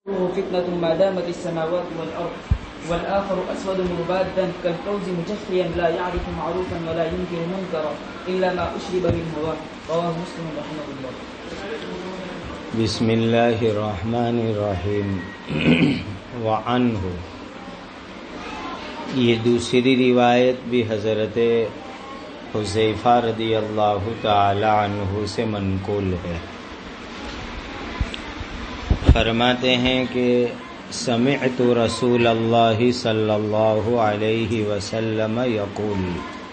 فتنة ما دامت السماوات والأرض والآخر أسود مبادا كالكوز مجفيا لا يعرف معروفا ولا ينكر منكرا إلا ما أشرب من هواه. رواه مسلم رحمه الله. بسم اللہ الرحمن الرحیم. وعنہ، یہ دوسری روایت بھی حضرت حذیفہ رضی اللہ تعالی عنہ سے منقول ہے. فرماتے ہیں کہ سمعت رسول اللہ صلی اللہ علیہ وسلم یقول،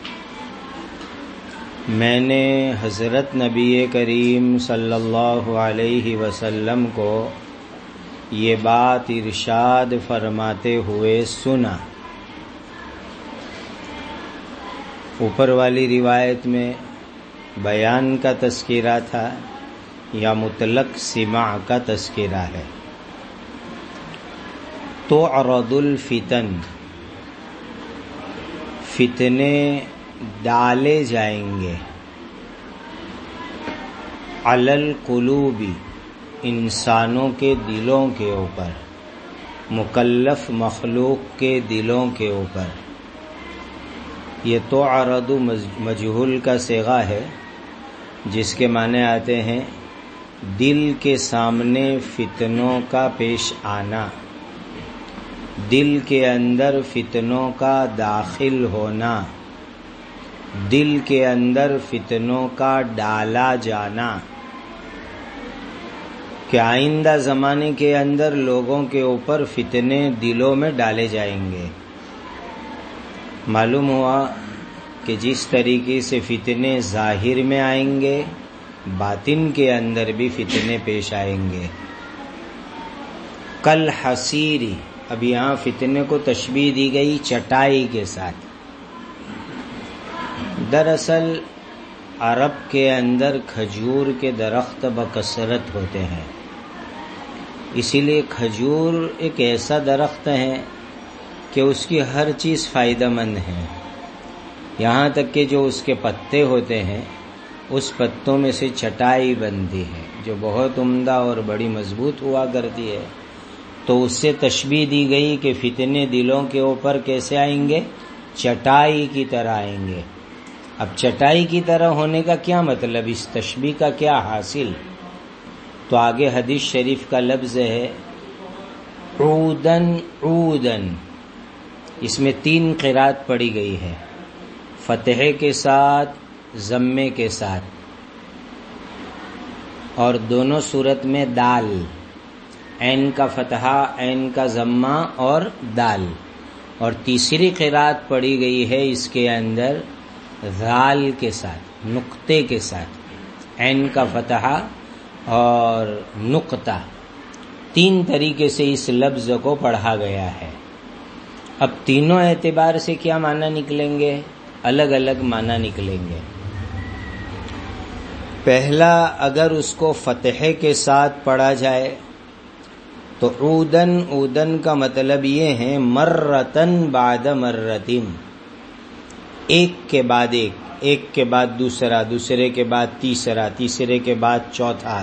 میں نے حضرت نبی کریم صلی اللہ علیہ وسلم کو یہ بات ارشاد فرماتے ہوئے سنا. اوپر والی روایت میں بیان کا تذکرہ تھا یا مطلق سماع کا تذکرہ ہے. تعرض الفتن، فتنے ڈالے جائیں گے. علی القلوب، انسانوں کے دلوں کے اوپر، مکلف مخلوق کے دلوں کے اوپر. یہ تعرض مجہول کا صیغہ ہے جس کے معنی آتے ہیں دل کے سامنے فتنوں کا پیش آنا، دل کے اندر فتنوں کا داخل ہونا، دل کے اندر فتنوں کا ڈالا جانا، کہ آئندہ زمانے کے اندر لوگوں کے اوپر فتنے دلوں میں ڈالے جائیں گے. معلوم ہوا کہ جس طریقے سے فتنے ظاہر میں آئیں گے، باطن کے اندر بھی فتنے پیش آئیں گے. کل حسیری، اب یہاں فتنے کو تشبیہ دی گئی چٹائی کے ساتھ. دراصل عرب کے اندر کھجور کے درخت بکثرت ہوتے ہیں، اسی لیے کھجور ایک ایسا درخت ہے کہ اس کی ہر چیز فائدہ مند ہے. یہاں تک کہ جو اس کے پتے ہوتے ہیں اس پتوں میں سے چٹائی بنتی ہے جو بہت عمدہ اور بڑی مضبوط ہوا کرتی ہے. تو اس سے تشبیہ دی گئی کہ فتنے دلوں کے اوپر کیسے آئیں گے؟ چٹائی کی طرح آئیں گے. اب چٹائی کی طرح ہونے کا کیا مطلب، اس تشبیہ کا کیا حاصل؟ تو آگے حدیث شریف کا لفظ ہے عودن عودن. اس میں 3 قرات پڑھی گئی ہے، فتحے کے ساتھ، ضمے کے ساتھ، اور دونوں صورت میں دال، عین کا فتحہ، عین کا ضمہ اور دال. اور تیسری قرات پڑھی گئی ہے اس کے اندر ذال کے ساتھ، نقطے کے ساتھ، عین کا فتحہ اور نقطہ. 3 طریقے سے اس لفظ کو پڑھا گیا ہے. اب تینوں اعتبار سے کیا معنی نکلیں گے؟ الگ الگ معنی نکلیں گے. پہلا، اگر اس کو فتحے کے ساتھ پڑھا جائے تو عودن، عودن کا مطلب یہ ہے مرتن بعد مرتن، ایک کے بعد ایک، ایک کے بعد دوسرا، دوسرے کے بعد تیسرا، تیسرے کے بعد چوتھا.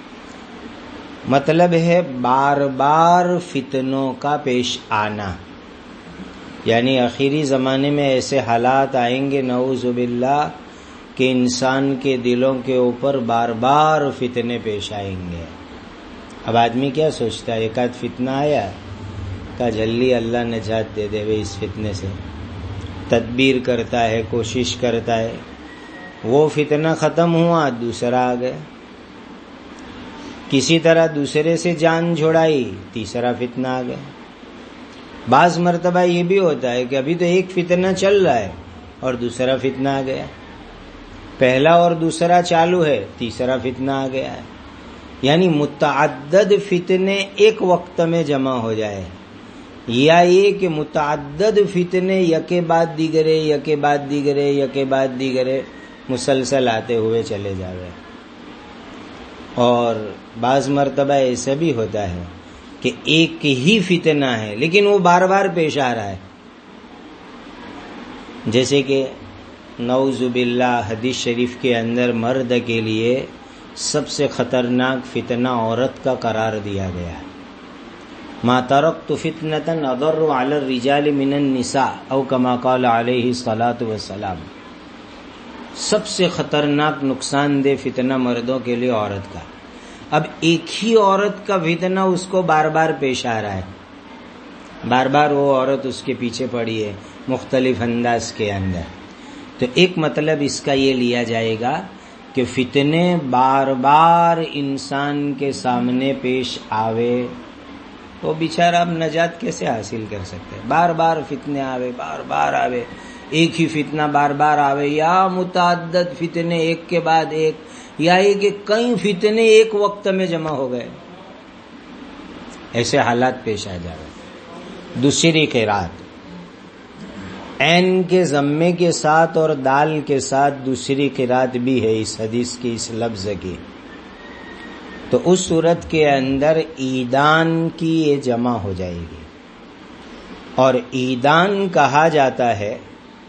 مطلب ہے بار بار فتنوں کا پیش آنا. یعنی آخری زمانے میں ایسے حالات آئیں گے نعوذ باللہ کہ انسان کے دلوں کے اوپر بار بار فتنے پیش آئیں گے. اب آدمی کیا سوچتا ہے، ایک آدھ فتنہ آیا کہ جلدی اللہ نجات دے دے اس فتنے سے، تدبیر کرتا ہے، کوشش کرتا ہے. وہ فتنہ ختم ہوا، دوسرا آ گیا. کسی طرح دوسرے سے جان چھڑائی، تیسرا فتنہ آ گیا. بعض مرتبہ یہ بھی ہوتا ہے کہ ابھی تو ایک فتنہ چل رہا ہے اور دوسرا فتنہ آ گیا. پہلا اور دوسرا چالو ہے، تیسرا فتنہ آ گیا ہے. یعنی متعدد فتنے ایک وقت میں جمع ہو جائے، یا یہ کہ متعدد فتنے یکے بعد دیگرے، یکے بعد دیگرے، یکے بعد دیگرے مسلسل آتے ہوئے چلے جاوے. اور بعض مرتبہ ایسا بھی ہوتا ہے کہ ایک ہی فتنہ ہے لیکن وہ بار بار پیش آ رہا ہے. جیسے کہ نعوذ باللہ حدیث شریف کے اندر مرد کے لیے سب سے خطرناک فتنہ عورت کا قرار دیا گیا ہے. ما ترکت فتنة اضر علی الرجال من النساء او کما قال علیہ الصلاۃ والسلام. سب سے خطرناک نقصان دہ فتنہ مردوں کے لیے عورت کا. اب ایک ہی عورت کا فتنہ اس کو بار بار پیش آ رہا ہے, بار بار وہ عورت اس کے پیچھے پڑی ہے مختلف انداز کے اندر. تو ایک مطلب اس کا یہ لیا جائے گا کہ فتنے بار بار انسان کے سامنے پیش آوے وہ بیچارہ اب نجات کیسے حاصل کر سکتے ہیں؟ بار بار فتنے آوے, بار بار آوے, ایک ہی فتنہ بار بار آوے, یا متعدد فتنے ایک کے بعد ایک, یا یہ کہ کئی فتنے ایک وقت میں جمع ہو گئے, ایسے حالات پیش آ جائے. دوسری قرات عین کے ضمے کے ساتھ اور دال کے ساتھ دوسری قرات بھی ہے اس حدیث کی, اس لفظ کی. تو اس صورت کے اندر عیدان کی یہ جمع ہو جائے گی, اور عیدان کہا جاتا ہے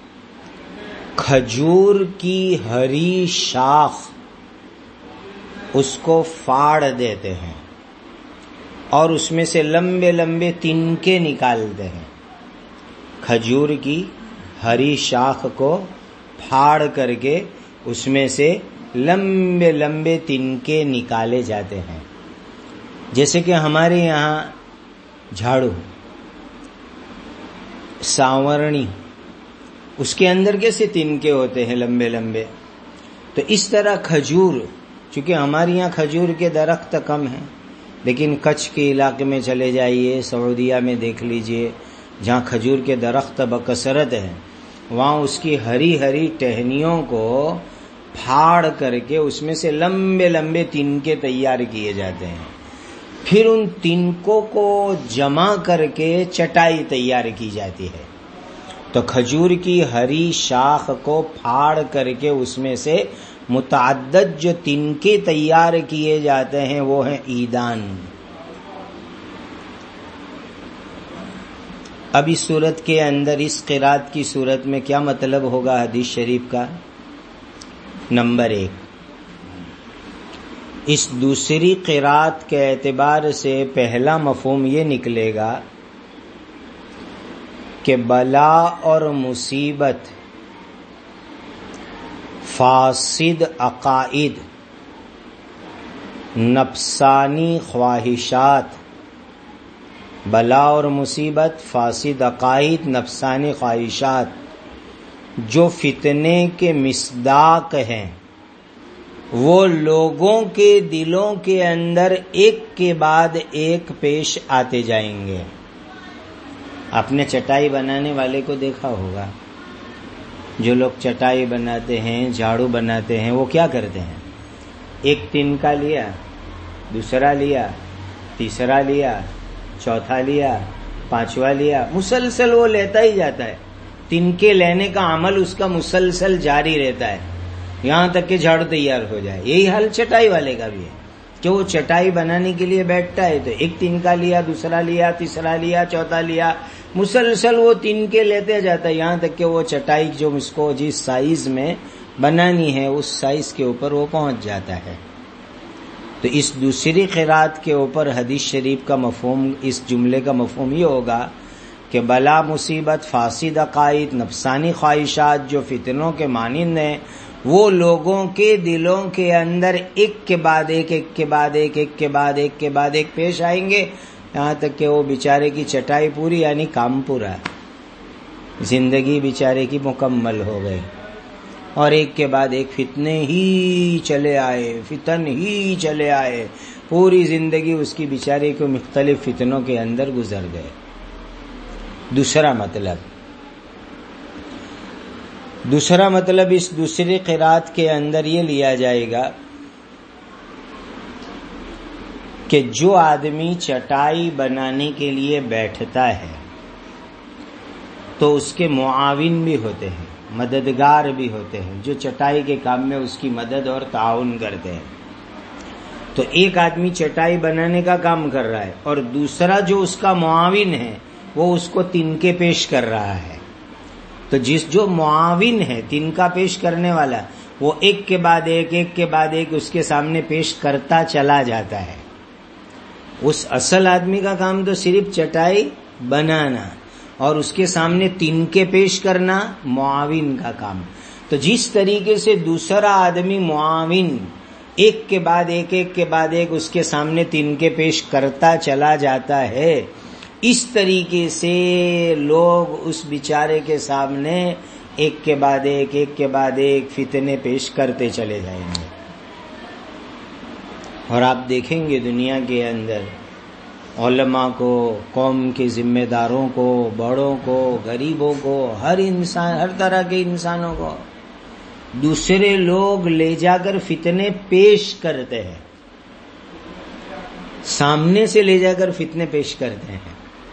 کھجور کی ہری شاخ, اس کو پھاڑ دیتے ہیں اور اس میں سے لمبے لمبے تنکے نکالتے ہیں. کھجور کی ہری شاخ کو پھاڑ کر کے اس میں سے لمبے لمبے تنکے نکالے جاتے ہیں. جیسے کہ ہمارے یہاں جھاڑو, ساورنی, اس کے اندر کیسے تنکے ہوتے ہیں لمبے لمبے, تو اس طرح کھجور, چونکہ ہمارے یہاں کھجور کے درخت کم ہیں, لیکن کچھ کے علاقے میں چلے جائیے, سعودیہ میں دیکھ لیجئے, جہاں کھجور کے درخت بکثرت ہیں, وہاں اس کی ہری ہری ٹہنیوں کو پھاڑ کر کے اس میں سے لمبے لمبے تنکے تیار کیے جاتے ہیں. پھر ان تنکوں کو جمع کر کے چٹائی تیار کی جاتی ہے. تو کھجور کی ہری شاخ کو پھاڑ کر کے اس میں سے متعدد جو تنکے تیار کیے جاتے ہیں وہ ہیں عیدان. اب اس صورت کے اندر, اس قرات کی صورت میں کیا مطلب ہوگا حدیث شریف کا؟ نمبر 1, اس دوسری قرات کے اعتبار سے پہلا مفہوم یہ نکلے گا کہ بلا اور مصیبت, فاسد عقائد, نفسانی خواہشات, بلا اور مصیبت, فاسد عقائد, نفسانی خواہشات جو فتنے کے مصداق ہیں, وہ لوگوں کے دلوں کے اندر ایک کے بعد ایک پیش آتے جائیں گے. آپ نے چٹائی بنانے والے کو دیکھا ہوگا, جو لوگ چٹائی بناتے ہیں, جھاڑو بناتے ہیں, وہ کیا کرتے ہیں؟ ایک تنکا لیا, دوسرا لیا, تیسرا لیا, چوتھا لیا, پانچواں لیا, مسلسل وہ لیتا ہی جاتا ہے. تنکے لینے کا عمل اس کا مسلسل جاری رہتا ہے یہاں تک کہ جھاڑو تیار ہو جائے. یہی حال چٹائی والے کا بھی ہے کہ وہ چٹائی بنانے کے لیے بیٹھتا ہے تو ایک تنکا لیا, دوسرا لیا, تیسرا لیا, چوتھا لیا, مسلسل وہ تنکے لیتے جاتا ہے یہاں تک کہ وہ چٹائی جو اس کو جس سائز میں بنانی ہے اس سائز کے اوپر وہ پہنچ جاتا ہے. تو اس دوسری قرات کے اوپر حدیث شریف کا مفہوم, اس جملے کا مفہوم یہ ہوگا کہ بلا مصیبت, فاسد عقائد, نفسانی خواہشات جو فتنوں کے مانند ہیں, وہ لوگوں کے دلوں کے اندر ایک کے بعد ایک, ایک کے بعد ایک, ایک کے بعد ایک کے بعد ایک پیش آئیں گے, یہاں تک کہ وہ بیچارے کی چٹائی پوری, یعنی کام پورا, زندگی بیچارے کی مکمل ہو گئی. اور ایک کے بعد ایک فتنے ہی چلے آئے, فتن ہی چلے آئے, پوری زندگی اس کی بیچارے کو مختلف فتنوں کے اندر گزر گئے. دوسرا مطلب اس دوسری قرات کے اندر یہ لیا جائے گا کہ جو آدمی چٹائی بنانے کے لیے بیٹھتا ہے تو اس کے معاون بھی ہوتے ہیں, مددگار بھی ہوتے ہیں, جو چٹائی کے کام میں اس کی مدد اور تعاون کرتے ہیں. تو ایک آدمی چٹائی بنانے کا کام کر رہا ہے اور دوسرا جو اس کا معاون ہے وہ اس کو تنکے پیش کر رہا ہے. تو جو معاون ہے, تنکا پیش کرنے والا, وہ ایک کے بعد ایک, ایک کے بعد ایک اس کے سامنے پیش کرتا چلا جاتا ہے. اس اصل آدمی کا کام تو صرف چٹائی بنانا اور اس کے سامنے تنکے پیش کرنا معاون کا کام. تو جس طریقے سے دوسرا آدمی معاون ایک کے بعد ایک اس کے سامنے تنکے پیش کرتا چلا جاتا ہے، اس طریقے سے لوگ اس بیچارے کے سامنے ایک کے بعد ایک فتنے پیش کرتے چلے جائیں گے. اور آپ دیکھیں گے دنیا کے اندر علماء کو، قوم کے ذمہ داروں کو، بڑوں کو، غریبوں کو، ہر انسان، ہر طرح کے انسانوں کو دوسرے لوگ لے جا کر فتنے پیش کرتے ہیں، سامنے سے لے جا کر فتنے پیش کرتے ہیں.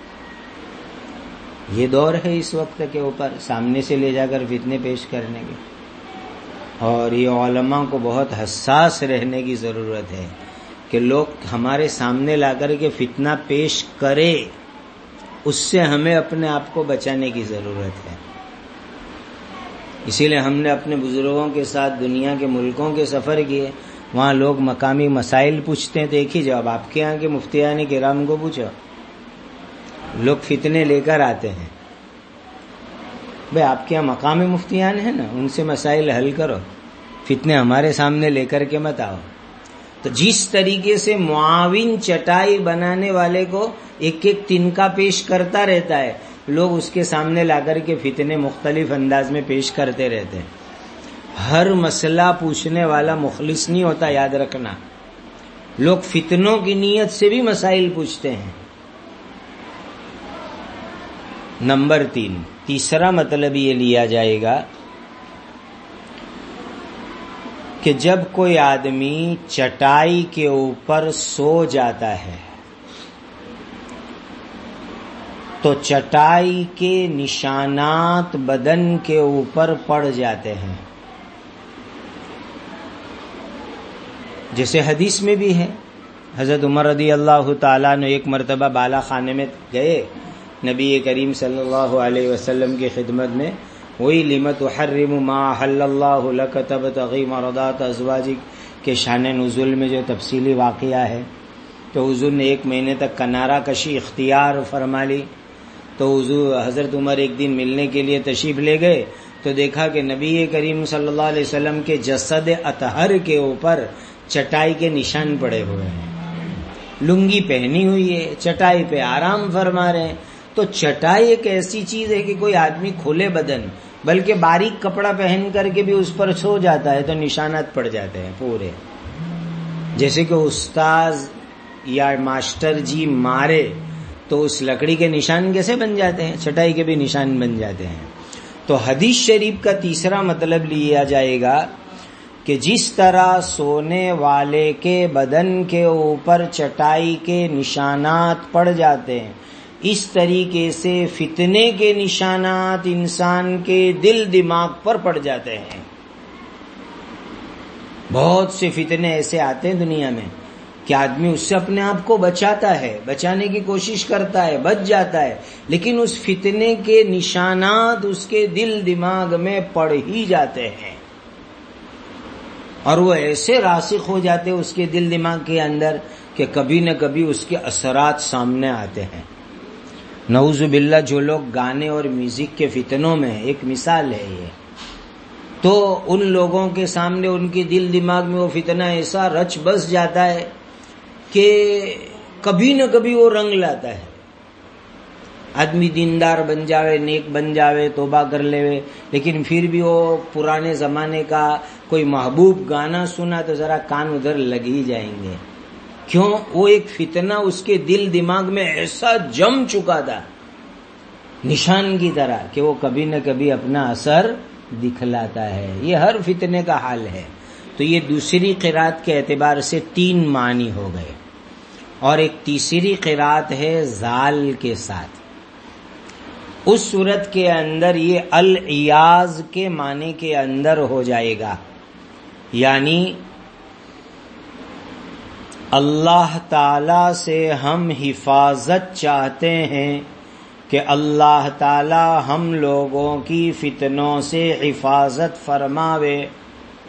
یہ دور ہے اس وقت کے اوپر سامنے سے لے جا کر فتنے پیش کرنے کے. اور یہ علماء کو بہت حساس رہنے کی ضرورت ہے کہ لوگ ہمارے سامنے لا کر کے فتنہ پیش کرے، اس سے ہمیں اپنے آپ کو بچانے کی ضرورت ہے. اسی لیے ہم نے اپنے بزرگوں کے ساتھ دنیا کے ملکوں کے سفر کیے، وہاں لوگ مقامی مسائل پوچھتے ہیں تو ایک ہی جواب، آپ کے یہاں کے مفتیان کرام کو پوچھو. لوگ فتنے لے کر آتے ہیں، بھئی آپ کے یہاں مقامی مفتیان ہیں نا، ان سے مسائل حل کرو، فتنے ہمارے سامنے لے کر کے مت آؤ. تو جس طریقے سے معاون چٹائی بنانے والے کو ایک تنکا پیش کرتا رہتا ہے، لوگ اس کے سامنے لا کر کے فتنے مختلف انداز میں پیش کرتے رہتے ہیں. ہر مسئلہ پوچھنے والا مخلص نہیں ہوتا، یاد رکھنا. لوگ فتنوں کی نیت سے بھی مسائل پوچھتے ہیں. نمبر 3، تیسرا مطلب یہ لیا جائے گا کہ جب کوئی آدمی چٹائی کے اوپر سو جاتا ہے تو چٹائی کے نشانات بدن کے اوپر پڑ جاتے ہیں. جیسے حدیث میں بھی ہے، حضرت عمر رضی اللہ تعالیٰ نے ایک مرتبہ بالا خانے میں گئے، نبی کریم صلی اللہ علیہ وسلم کی خدمت میں، وہی لِمَ تُحَرِّمُ مَا أَحَلَّ اللَّهُ لَكَ تَبْتَغِي مَرْضَاتَ أَزْوَاجِكَ کے شان نزول میں جو تفصیلی واقعہ ہے، تو حضور نے 1 مہینے تک کنارہ کشی اختیار فرما لی. تو حضرت عمر ایک دن ملنے کے لیے تشریف لے گئے تو دیکھا کہ نبی کریم صلی اللہ علیہ وسلم کے جسد اطہر کے اوپر چٹائی کے نشان پڑے ہوئے ہیں. لنگی پہنی ہوئی ہے، چٹائی پہ آرام فرما رہے ہیں. تو چٹائی ایک ایسی چیز ہے کہ کوئی آدمی کھلے بدن بلکہ باریک کپڑا پہن کر کے بھی اس پر سو جاتا ہے تو نشانات پڑ جاتے ہیں پورے. جیسے کہ استاذ یا ماسٹر جی مارے تو اس لکڑی کے نشان کیسے بن جاتے ہیں، چٹائی کے بھی نشان بن جاتے ہیں. تو حدیث شریف کا تیسرا مطلب لیا جائے گا کہ جس طرح سونے والے کے بدن کے اوپر چٹائی کے نشانات پڑ جاتے ہیں، اس طریقے سے فتنے کے نشانات انسان کے دل دماغ پر پڑ جاتے ہیں. بہت سے فتنے ایسے آتے ہیں دنیا میں کہ آدمی اس سے اپنے آپ کو بچاتا ہے، بچانے کی کوشش کرتا ہے، بچ جاتا ہے، لیکن اس فتنے کے نشانات اس کے دل دماغ میں پڑ ہی جاتے ہیں اور وہ ایسے راسخ ہو جاتے ہیں اس کے دل دماغ کے اندر کہ کبھی نہ کبھی اس کے اثرات سامنے آتے ہیں. نعوذ باللہ جو لوگ گانے اور میوزک کے فتنوں میں، ایک مثال ہے یہ، تو ان لوگوں کے سامنے ان کے دل دماغ میں وہ فتنہ ایسا رچ بس جاتا ہے کہ کبھی نہ کبھی وہ رنگ لاتا ہے. آدمی دیندار بن جاوے، نیک بن جاوے، توبہ کر لے، لیکن پھر بھی وہ پرانے زمانے کا کوئی محبوب گانا سنا تو ذرا کان ادھر لگ ہی جائیں گے. کیوں؟ وہ ایک فتنہ اس کے دل دماغ میں ایسا جم چکا تھا نشان کی طرح کہ وہ کبھی نہ کبھی اپنا اثر دکھلاتا ہے. یہ ہر فتنے کا حال ہے. تو یہ دوسری قرات کے اعتبار سے 3 معنی ہو گئے، اور ایک تیسری قرات ہے زال کے ساتھ. اس صورت کے اندر یہ العیاذ کے معنی کے اندر ہو جائے گا، یعنی اللہ تعالی سے ہم حفاظت چاہتے ہیں کہ اللہ تعالی ہم لوگوں کی فتنوں سے حفاظت فرماوے.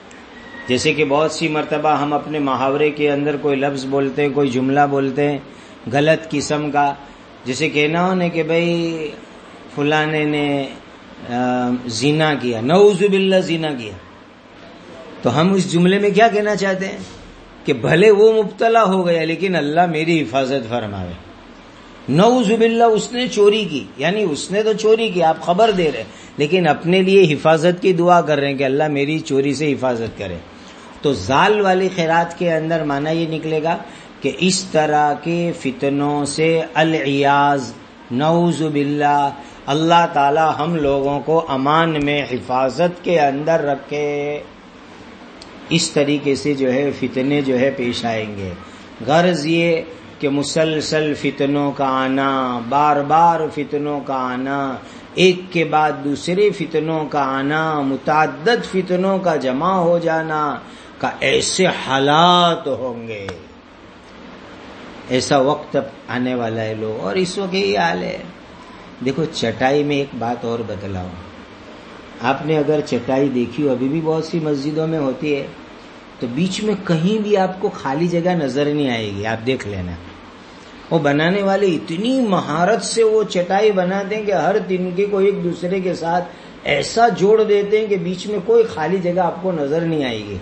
جیسے کہ بہت سی مرتبہ ہم اپنے محاورے کے اندر کوئی لفظ بولتے ہیں، کوئی جملہ بولتے ہیں غلط قسم کا، جیسے کہنا ہو نا کہ بھائی فلانے نے زنا کیا، نعوذ باللہ زنا کیا، تو ہم اس جملے میں کیا کہنا چاہتے ہیں کہ بھلے وہ مبتلا ہو گیا لیکن اللہ میری حفاظت فرماوے. نعوذ باللہ اس نے چوری کی، یعنی اس نے تو چوری کی، آپ خبر دے رہے لیکن اپنے لیے حفاظت کی دعا کر رہے ہیں کہ اللہ میری چوری سے حفاظت کرے. تو زال والی خیرات کے اندر معنی یہ نکلے گا کہ اس طرح کے فتنوں سے العیاذ نعوذ باللہ اللہ تعالی ہم لوگوں کو امان میں حفاظت کے اندر رکھے. اس طریقے سے جو ہے فتنے جو ہے پیش آئیں گے. غرض یہ کہ مسلسل فتنوں کا آنا، بار بار فتنوں کا آنا، ایک کے بعد دوسرے فتنوں کا آنا، متعدد فتنوں کا جمع ہو جانا کا ایسے حالات ہوں گے. ایسا وقت آنے والا ہے لوگ، اور اس وقت یہی حال ہے. دیکھو چٹائی میں ایک بات اور بتلاؤں، آپ نے اگر چٹائی دیکھی ہو، ابھی بھی بہت سی مسجدوں میں ہوتی ہے، تو بیچ میں کہیں بھی آپ کو خالی جگہ نظر نہیں آئے گی. آپ دیکھ لینا، وہ بنانے والے اتنی مہارت سے وہ چٹائی بناتے ہیں کہ ہر تنکے کو ایک دوسرے کے ساتھ ایسا جوڑ دیتے ہیں کہ بیچ میں کوئی خالی جگہ آپ کو نظر نہیں آئے گی.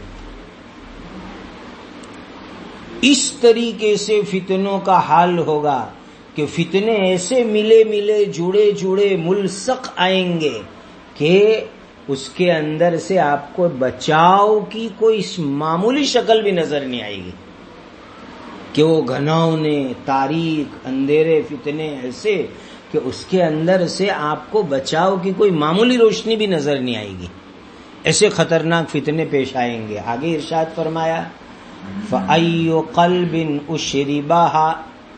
اس طریقے سے فتنوں کا حال ہوگا کہ فتنے ایسے ملے ملے جڑے جڑے ملصق آئیں گے کہ اس کے اندر سے آپ کو بچاؤ کی کوئی معمولی شکل بھی نظر نہیں آئے گی. کہ وہ گھناؤنے تاریک اندھیرے فتنے ایسے کہ اس کے اندر سے آپ کو بچاؤ کی کوئی معمولی روشنی بھی نظر نہیں آئے گی. ایسے خطرناک فتنے پیش آئیں گے. آگے ارشاد فرمایا فَأَيُّ قَلْبٍ أُشْرِبَهَا.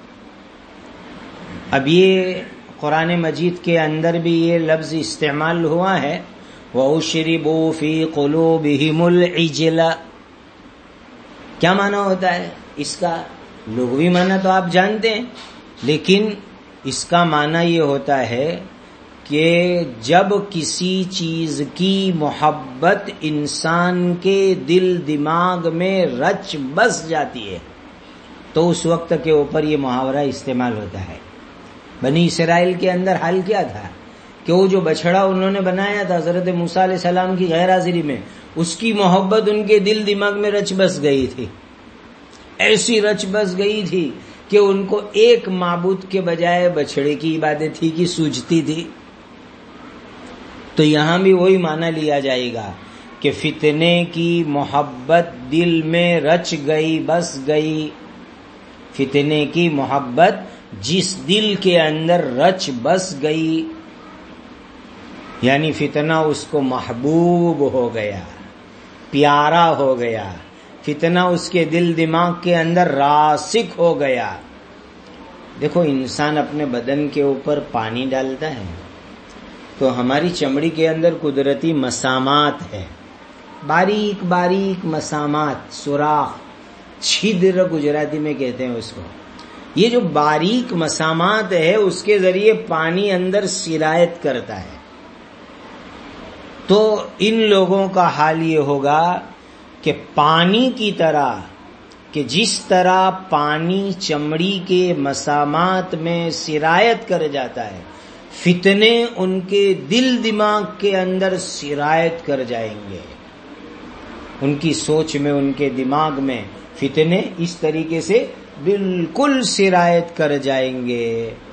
اب یہ قرآن مجید کے اندر بھی یہ لفظ استعمال ہوا ہے وَأُشْرِبُوا فِي قُلُوبِهِمُ الْعِجْلَ. کیا معنی ہوتا ہے اس کا؟ لغوی معنی تو آپ جانتے ہیں، لیکن اس کا معنی یہ ہوتا ہے کہ جب کسی چیز کی محبت انسان کے دل دماغ میں رچ بس جاتی ہے تو اس وقت کے اوپر یہ محاورہ استعمال ہوتا ہے. بنی اسرائیل کے اندر حال کیا تھا کہ وہ جو بچڑا انہوں نے بنایا تھا حضرت موسیٰ علیہ السلام کی غیر حاضری میں، اس کی محبت ان کے دل دماغ میں رچ بس گئی تھی. ایسی رچ بس گئی تھی کہ ان کو ایک معبود کے بجائے بچڑے کی عبادت ہی کی سوجتی تھی. تو یہاں بھی وہی معنی لیا جائے گا کہ فتنے کی محبت دل میں رچ گئی، بس گئی. فتنے کی محبت جس دل کے اندر رچ بس گئی، یعنی فتنہ اس کو محبوب ہو گیا، پیارا ہو گیا، فتنہ اس کے دل دماغ کے اندر راسخ ہو گیا. دیکھو انسان اپنے بدن کے اوپر پانی ڈالتا ہے تو ہماری چمڑی کے اندر قدرتی مسامات ہے، باریک باریک مسامات، سوراخ، چھدر گجراتی میں کہتے ہیں اس کو. یہ جو باریک مسامات ہے اس کے ذریعے پانی اندر سرایت کرتا ہے. تو ان لوگوں کا حال یہ ہوگا کہ پانی کی طرح، کہ جس طرح پانی چمڑی کے مسامات میں سرایت کر جاتا ہے، فتنے ان کے دل دماغ کے اندر سرایت کر جائیں گے. ان کی سوچ میں، ان کے دماغ میں فتنے اس طریقے سے بالکل سرایت کر جائیں گے.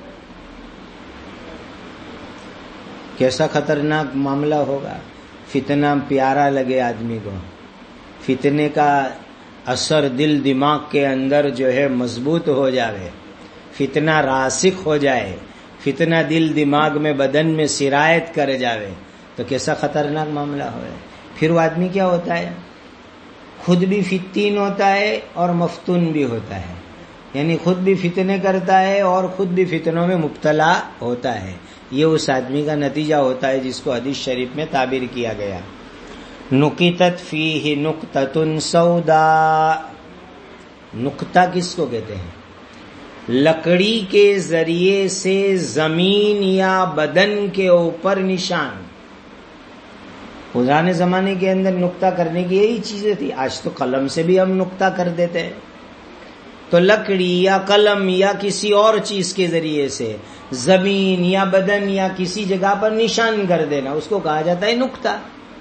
کیسا خطرناک معاملہ ہوگا. فتنہ پیارا لگے آدمی کو، فتنے کا اثر دل دماغ کے اندر جو ہے مضبوط ہو جائے، فتنہ راسخ ہو جائے، فتنہ دل دماغ میں بدن میں سرایت کر جاوے تو کیسا خطرناک معاملہ ہوئے. پھر وہ آدمی کیا ہوتا ہے؟ خود بھی فتین ہوتا ہے اور مفتون بھی ہوتا ہے، یعنی خود بھی فتنے کرتا ہے اور خود بھی فتنوں میں مبتلا ہوتا ہے. یہ اس آدمی کا نتیجہ ہوتا ہے جس کو حدیث شریف میں تعبیر کیا گیا نقطت فیہ نقطۃ سودا. نقطہ کس کو کہتے ہیں؟ لکڑی کے ذریعے سے زمین یا بدن کے اوپر نشان. پرانے زمانے کے اندر نقطہ کرنے کی یہی چیزیں تھی. آج تو قلم سے بھی ہم نقطہ کر دیتے ہیں. تو لکڑی یا قلم یا کسی اور چیز کے ذریعے سے زمین یا بدن یا کسی جگہ پر نشان کر دینا، اس کو کہا جاتا ہے نقطہ.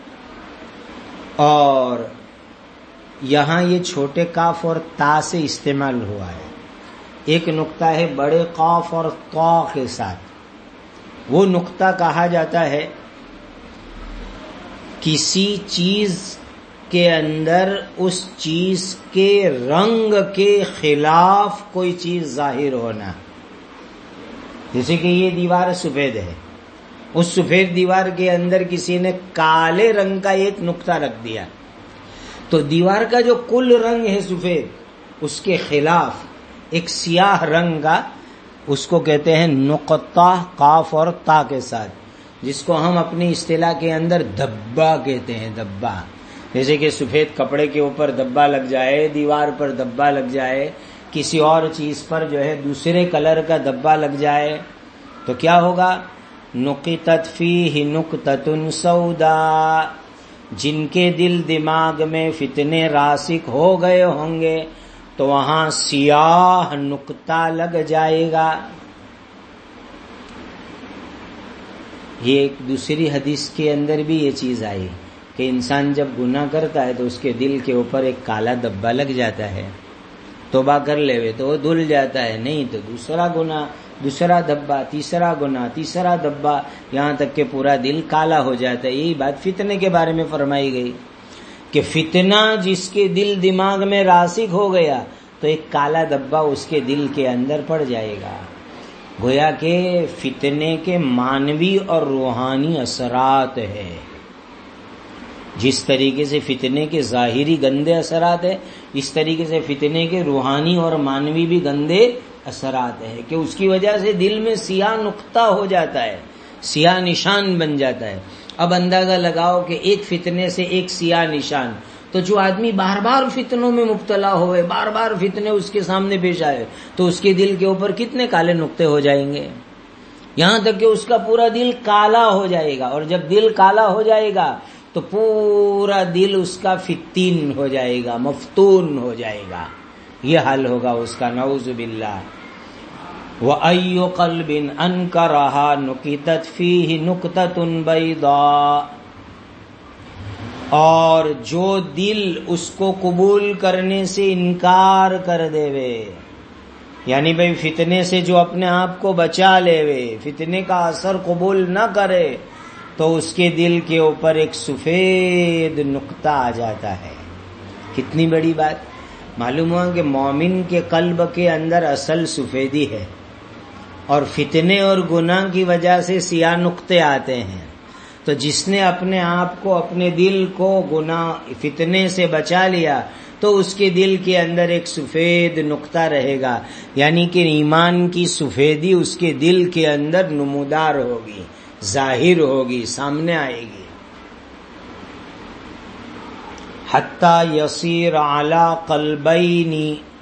اور یہاں یہ چھوٹے کاف اور تا سے استعمال ہوا ہے. ایک نقطہ ہے بڑے قاف اور طا کے ساتھ. وہ نقطہ کہا جاتا ہے کسی چیز کے اندر اس چیز کے رنگ کے خلاف کوئی چیز ظاہر ہونا. جیسے کہ یہ دیوار سفید ہے، اس سفید دیوار کے اندر کسی نے کالے رنگ کا ایک نقطہ رکھ دیا، تو دیوار کا جو کل رنگ ہے سفید، اس کے خلاف ایک سیاہ رنگ کا، اس کو کہتے ہیں نقطہ قاف اور تا کے ساتھ، جس کو ہم اپنی اصطلاح کے اندر دھبا کہتے ہیں. دھبا، جیسے کہ سفید کپڑے کے اوپر دھبا لگ جائے، دیوار پر دھبا لگ جائے، کسی اور چیز پر جو ہے دوسرے کلر کا دھبا لگ جائے تو کیا ہوگا؟ نقطت فیہ نقطۃ سودا. جن کے دل دماغ میں فتنے راسخ ہو گئے ہوں گے تو وہاں سیاہ نقطہ لگ جائے گا. یہ ایک دوسری حدیث کے اندر بھی یہ چیز آئی کہ انسان جب گناہ کرتا ہے تو اس کے دل کے اوپر ایک کالا دھبا لگ جاتا ہے. توبہ کر لے تو وہ دھل جاتا ہے، نہیں تو دوسرا گناہ، دوسرا دھبا، تیسرا گناہ، تیسرا دھبا، یہاں تک کہ پورا دل کالا ہو جاتا ہے. یہی بات فتنے کے بارے میں فرمائی گئی کہ فتنہ جس کے دل دماغ میں راسخ ہو گیا تو ایک کالا دھبا اس کے دل کے اندر پڑ جائے گا. گویا کہ فتنے کے مانوی اور روحانی اثرات ہیں. جس طریقے سے فتنے کے ظاہری گندے اثرات ہیں، اس طریقے سے فتنے کے روحانی اور مانوی بھی گندے اثرات ہیں کہ اس کی وجہ سے دل میں سیاہ نقطہ ہو جاتا ہے، سیاہ نشان بن جاتا ہے. اب اندازہ لگاؤ کہ ایک فتنے سے ایک سیاہ نشان، تو جو آدمی بار بار فتنوں میں مبتلا ہوئے، بار بار فتنے اس کے سامنے پیش آئے، تو اس کے دل کے اوپر کتنے کالے نقطے ہو جائیں گے، یہاں تک کہ اس کا پورا دل کالا ہو جائے گا. اور جب دل کالا ہو جائے گا تو پورا دل اس کا فتین ہو جائے گا، مفتون ہو جائے گا. یہ حال ہوگا اس کا، نعوذ باللہ. وَأَيُّ قَلْبٍ أَنْكَرَهَا نُقِطَتْ فِيهِ نُقْطَةٌ بَيْضَاء. اور جو دل اس کو قبول کرنے سے انکار کر دے وے، یعنی بھئی فتنے سے جو اپنے آپ کو بچا لے وے، فتنے کا اثر قبول نہ کرے، تو اس کے دل کے اوپر ایک سفید نقطہ آ جاتا ہے. کتنی بڑی بات. معلوم ہوا کہ مومن کے قلب کے اندر اصل سفیدی ہے، اور فتنے اور گناہ کی وجہ سے سیاہ نقطے آتے ہیں. تو جس نے اپنے آپ کو، اپنے دل کو گناہ فتنے سے بچا لیا، تو اس کے دل کے اندر ایک سفید نقطہ رہے گا، یعنی کہ ایمان کی سفیدی اس کے دل کے اندر نمودار ہوگی، ظاہر ہوگی، سامنے آئے گی. حتی یصیر علی قلبین،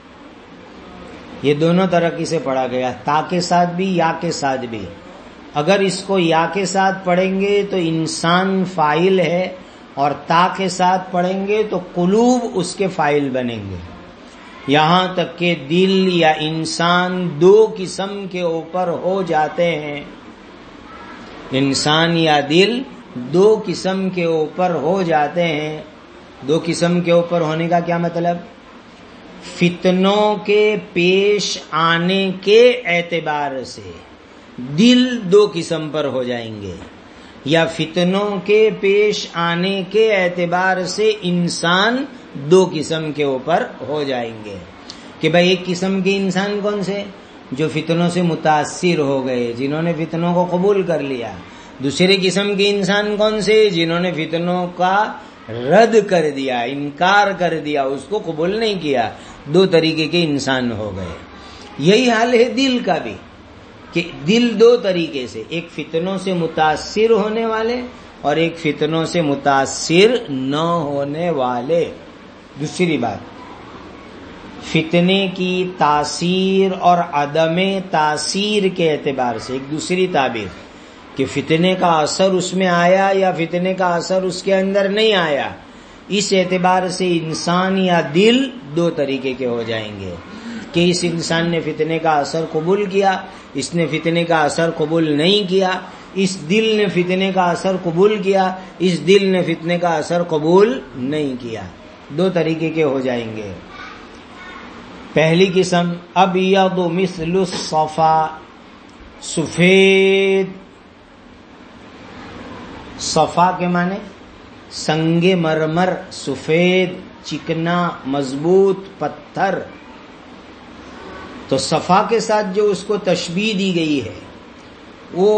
یہ دونوں طرح سے پڑھا گیا، تا کے ساتھ بھی، یا کے ساتھ بھی. اگر اس کو یا کے ساتھ پڑھیں گے تو انسان فاعل ہے، اور تا کے ساتھ پڑھیں گے تو قلوب اس کے فاعل بنیں گے. یہاں تک کہ دل یا انسان دو قسم کے اوپر ہو جاتے ہیں. انسان یا دل دو قسم کے اوپر ہو جاتے ہیں. دو قسم کے اوپر ہونے کا کیا مطلب؟ فتنوں کے پیش آنے کے اعتبار سے دل دو قسم پر ہو جائیں گے، یا فتنوں کے پیش آنے کے اعتبار سے انسان دو قسم کے اوپر ہو جائیں گے. کہ بھئی ایک قسم کے انسان کون سے؟ جو فتنوں سے متاثر ہو گئے، جنہوں نے فتنوں کو قبول کر لیا. دوسرے قسم کے انسان کون سے؟ جنہوں نے فتنوں کا رد کر دیا، انکار کر دیا، اس کو قبول نہیں کیا. دو طریقے کے انسان ہو گئے. یہی حال ہے دل کا بھی، کہ دل دو طریقے سے، ایک فتنوں سے متاثر ہونے والے اور ایک فتنوں سے متاثر نہ ہونے والے. دوسری بات، فتنے کی تاثیر اور عدم تاثیر کے اعتبار سے ایک دوسری تعبیر، کہ فتنے کا اثر اس میں آیا یا فتنے کا اثر اس کے اندر نہیں آیا، اس اعتبار سے انسان یا دل دو طریقے کے ہو جائیں گے. کہ اس انسان نے فتنے کا اثر قبول کیا، اس نے فتنے کا اثر قبول نہیں کیا، اس دل نے فتنے کا اثر قبول کیا، اس دل نے فتنے کا اثر قبول نہیں کیا. دو طریقے کے ہو جائیں گے. پہلی قسم ابیض مثل الصفا، سفید. صفا کے معنی سنگ مرمر، سفید چکنا مضبوط پتھر. تو صفا کے ساتھ جو اس کو تشبیہ دی گئی ہے وہ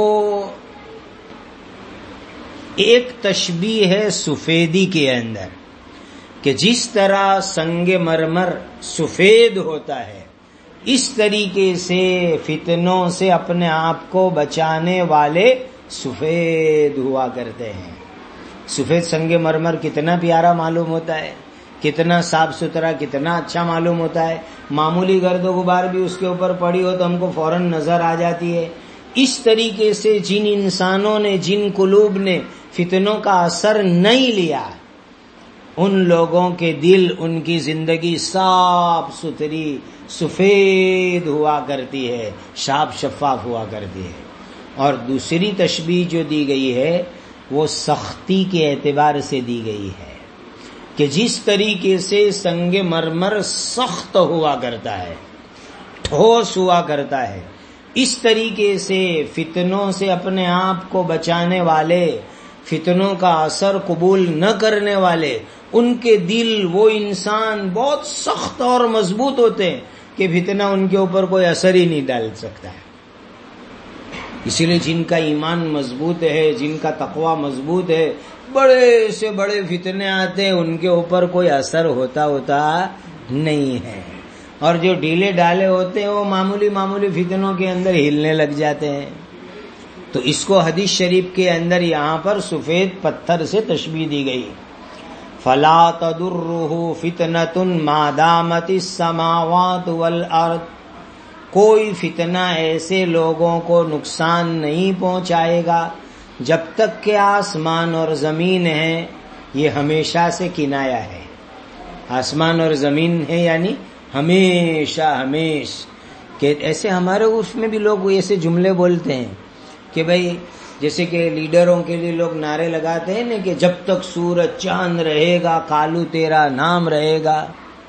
ایک تشبیہ ہے سفیدی کے اندر، کہ جس طرح سنگ مرمر سفید ہوتا ہے اس طریقے سے فتنوں سے اپنے آپ کو بچانے والے سفید ہوا کرتے ہیں. سفید سنگ مرمر کتنا پیارا معلوم ہوتا ہے، کتنا صاف ستھرا، کتنا اچھا معلوم ہوتا ہے. معمولی گرد و غبار بھی اس کے اوپر پڑی ہو تو ہم کو فوراً نظر آ جاتی ہے. اس طریقے سے جن انسانوں نے، جن قلوب نے فتنوں کا اثر نہیں لیا، ان لوگوں کے دل، ان کی زندگی صاف ستھری سفید ہوا کرتی ہے، صاف شفاف ہوا کرتی ہے. اور دوسری تشبیہ جو دی گئی ہے وہ سختی کے اعتبار سے دی گئی ہے، کہ جس طریقے سے سنگ مرمر سخت ہوا کرتا ہے، ٹھوس ہوا کرتا ہے، اس طریقے سے فتنوں سے اپنے آپ کو بچانے والے، فتنوں کا اثر قبول نہ کرنے والے، ان کے دل، وہ انسان بہت سخت اور مضبوط ہوتے ہیں کہ فتنہ ان کے اوپر کوئی اثر ہی نہیں ڈال سکتا ہے. اسی لیے جن کا ایمان مضبوط ہے، جن کا تقوی مضبوط ہے، بڑے سے بڑے فتنے آتے ہیں ان کے اوپر کوئی اثر ہوتا نہیں ہے. اور جو ڈھیلے ڈالے ہوتے ہیں وہ معمولی فتنوں کے اندر ہلنے لگ جاتے ہیں. تو اس کو حدیث شریف کے اندر یہاں پر سفید پتھر سے تشبیہ دی گئی. فلا تضرہ فتنۃ ما دامت السماوات والارض، کوئی فتنہ ایسے لوگوں کو نقصان نہیں پہنچائے گا جب تک کہ آسمان اور زمین ہے. یہ ہمیشہ سے کنایا ہے. آسمان اور زمین ہے یعنی ہمیشہ. کہ ایسے ہمارے اس میں بھی لوگ ایسے جملے بولتے ہیں کہ بھئی جیسے کہ لیڈروں کے لیے لوگ نعرے لگاتے ہیں نا کہ جب تک سورج چاند رہے گا کالو تیرا نام رہے گا،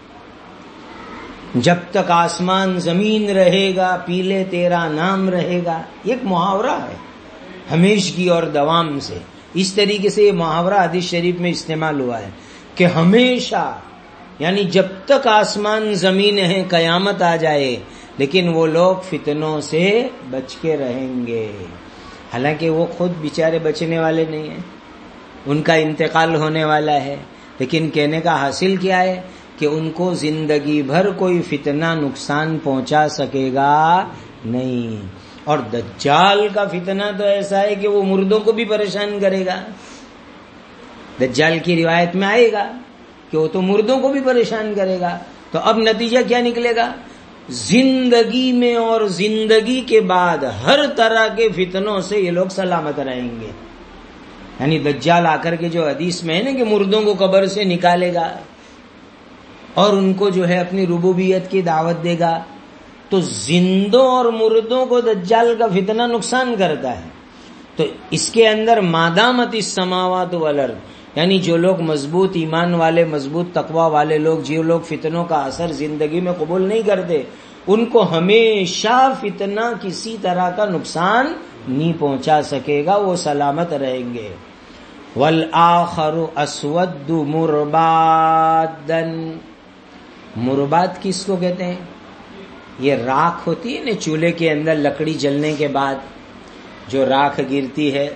جب تک آسمان زمین رہے گا پیلے تیرا نام رہے گا. ایک محاورہ ہے ہمیشگی اور دوام سے. اس طریقے سے یہ محاورہ حدیث شریف میں استعمال ہوا ہے کہ ہمیشہ یعنی جب تک آسمان زمین ہے، قیامت آ جائے، لیکن وہ لوگ فتنوں سے بچ کے رہیں گے. حالانکہ وہ خود بیچارے بچنے والے نہیں ہیں، ان کا انتقال ہونے والا ہے، لیکن کہنے کا حاصل کیا ہے کہ ان کو زندگی بھر کوئی فتنہ نقصان پہنچا سکے گا نہیں. اور دجال کا فتنہ تو ایسا ہے کہ وہ مردوں کو بھی پریشان کرے گا. دجال کی روایت میں آئے گا کہ وہ تو مردوں کو بھی پریشان کرے گا. تو اب نتیجہ کیا نکلے گا؟ زندگی میں اور زندگی کے بعد ہر طرح کے فتنوں سے یہ لوگ سلامت رہیں گے. یعنی دجال آ کر کے جو حدیث میں ہے نا کہ مردوں کو قبر سے نکالے گا اور ان کو جو ہے اپنی ربوبیت کی دعوت دے گا، تو زندوں اور مردوں کو دجال کا فتنہ نقصان کرتا ہے. تو اس کے اندر مادامت السماوات والارض، یعنی جو لوگ مضبوط ایمان والے، مضبوط تقوی والے لوگ، جو لوگ فتنوں کا اثر زندگی میں قبول نہیں کرتے، ان کو ہمیشہ فتنہ کسی طرح کا نقصان نہیں پہنچا سکے گا، وہ سلامت رہیں گے. والآخر اسود مربادا، مرباد کس کو کہتے ہیں؟ یہ راکھ ہوتی ہے نا چولہے کے اندر لکڑی جلنے کے بعد جو راکھ گرتی ہے،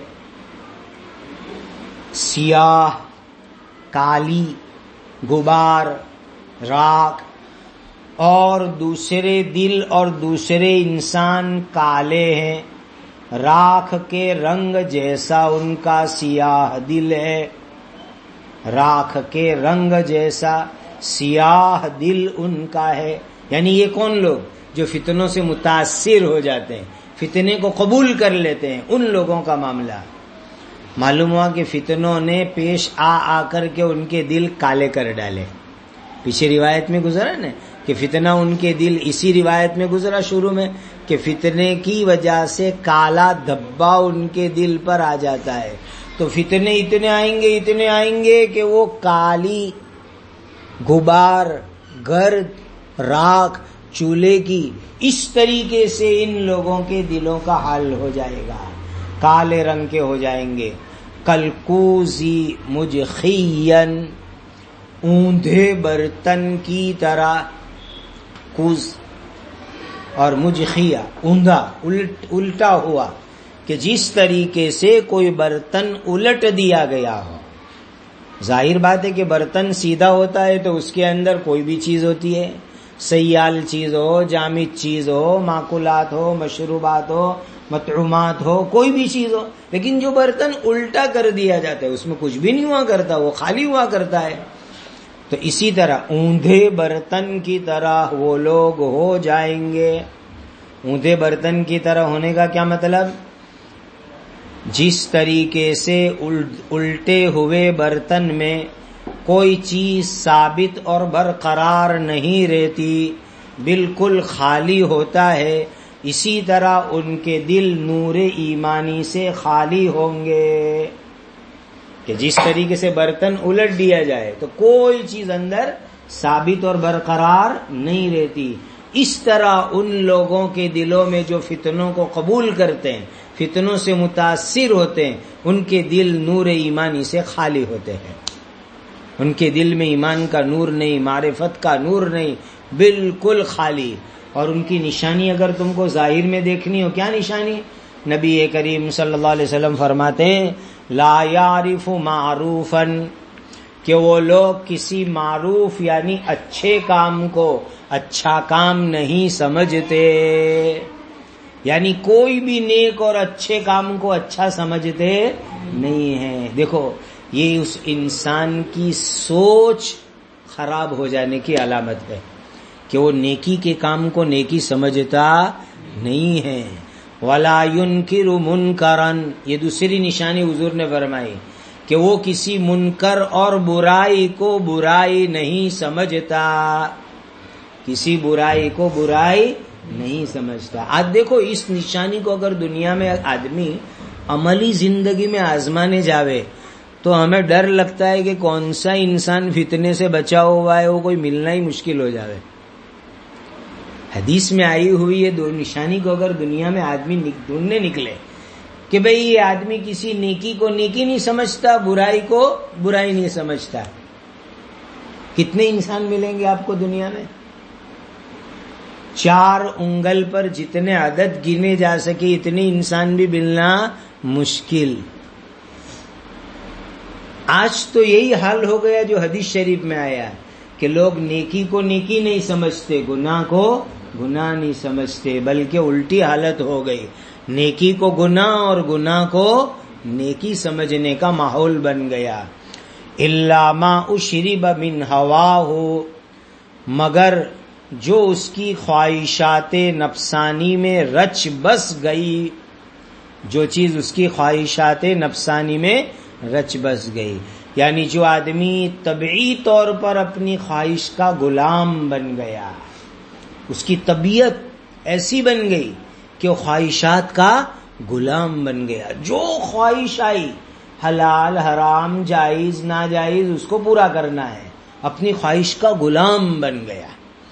سیاہ، کالی، غبار، راکھ. اور دوسرے دل اور دوسرے انسان کالے ہیں، راکھ کے رنگ جیسا ان کا سیاہ دل ہے، راکھ کے رنگ جیسا سیاہ دل ان کا ہے. یعنی یہ کون لوگ؟ جو فتنوں سے متاثر ہو جاتے ہیں، فتنے کو قبول کر لیتے ہیں، ان لوگوں کا معاملہ. معلوم ہوا کہ فتنوں نے پیش آ کر کے ان کے دل کالے کر ڈالے. پیچھے روایت میں گزرا نا کہ فتنہ ان کے دل، اسی روایت میں گزرا شروع میں کہ فتنے کی وجہ سے کالا دھبا ان کے دل پر آ جاتا ہے. تو فتنے اتنے آئیں گے کہ وہ کالی غبار، گرد، راکھ چولہے کی اس طریقے سے ان لوگوں کے دلوں کا حال ہو جائے گا، کالے رنگ کے ہو جائیں گے. کلکوزی مجخین، اوندھے برتن کی طرح. کوز اور مجخیہ اوندھا، الٹا ہوا، کہ جس طریقے سے کوئی برتن الٹ دیا گیا ہو. ظاہر بات ہے کہ برتن سیدھا ہوتا ہے تو اس کے اندر کوئی بھی چیز ہوتی ہے، سیال چیز ہو، جامد چیز ہو، ماکولات ہو، مشروبات ہو، مطعومات ہو، کوئی بھی چیز ہو. لیکن جو برتن الٹا کر دیا جاتا ہے اس میں کچھ بھی نہیں ہوا کرتا، وہ خالی ہوا کرتا ہے. تو اسی طرح اوندھے برتن کی طرح وہ لوگ ہو جائیں گے. اوندھے برتن کی طرح ہونے کا کیا مطلب؟ جس طریقے سے الٹے ہوئے برتن میں کوئی چیز ثابت اور برقرار نہیں رہتی، بالکل خالی ہوتا ہے، اسی طرح ان کے دل نور ایمانی سے خالی ہوں گے. کہ جس طریقے سے برتن الٹ دیا جائے تو کوئی چیز اندر ثابت اور برقرار نہیں رہتی، اس طرح ان لوگوں کے دلوں میں جو فتنوں کو قبول کرتے ہیں، فتنوں سے متاثر ہوتے ہیں، ان کے دل نور ایمانی سے خالی ہوتے ہیں. ان کے دل میں ایمان کا نور نہیں، معرفت کا نور نہیں، بالکل خالی. اور ان کی نشانی اگر تم کو ظاہر میں دیکھنی ہو، کیا نشانی؟ نبی کریم صلی اللہ علیہ وسلم فرماتے ہیں لا یعرف معروفا، کہ وہ لوگ کسی معروف یعنی اچھے کام کو اچھا کام نہیں سمجھتے، یعنی کوئی بھی نیک اور اچھے کام کو اچھا سمجھتے نہیں ہیں. دیکھو یہ اس انسان کی سوچ خراب ہو جانے کی علامت ہے کہ وہ نیکی کے کام کو نیکی سمجھتا نہیں ہے. وَلَا يُنْكِرُ مُنْكَرًا، یہ دوسری نشانی حضور نے فرمائی کہ وہ کسی منکر اور برائی کو برائی نہیں سمجھتا، کسی برائی کو برائی نہیں سمجھتا. آج دیکھو اس نشانی کو اگر دنیا میں آدمی عملی زندگی میں آزمانے جاوے تو ہمیں ڈر لگتا ہے کہ کون سا انسان فتنے سے بچا ہوا ہے، وہ کوئی ملنا ہی مشکل ہو جاوے. حدیث میں آئی ہوئی یہ دو نشانی کو اگر دنیا میں آدمی ڈھونڈنے نکلے کہ بھئی یہ آدمی کسی نیکی کو نیکی نہیں سمجھتا، برائی کو برائی نہیں سمجھتا، کتنے انسان ملیں گے آپ کو دنیا میں؟ 4 انگل پر جتنے عدد گنے جا سکے اتنے انسان بھی ملنا مشکل. آج تو یہی حال ہو گیا جو حدیث شریف میں آیا کہ لوگ نیکی کو نیکی نہیں سمجھتے، گناہ کو گناہ نہیں سمجھتے، بلکہ الٹی حالت ہو گئی. نیکی کو گناہ اور گناہ کو نیکی سمجھنے کا ماحول بن گیا. الا ما اشرب من ہواہ، مگر جو اس کی خواہشات نفسانی میں رچ بس گئی، جو چیز اس کی خواہشات نفسانی میں رچ بس گئی، یعنی جو آدمی طبعی طور پر اپنی خواہش کا غلام بن گیا، اس کی طبیعت ایسی بن گئی کہ وہ خواہشات کا غلام بن گیا. جو خواہش آئی حلال حرام جائز ناجائز اس کو پورا کرنا ہے، اپنی خواہش کا غلام بن گیا.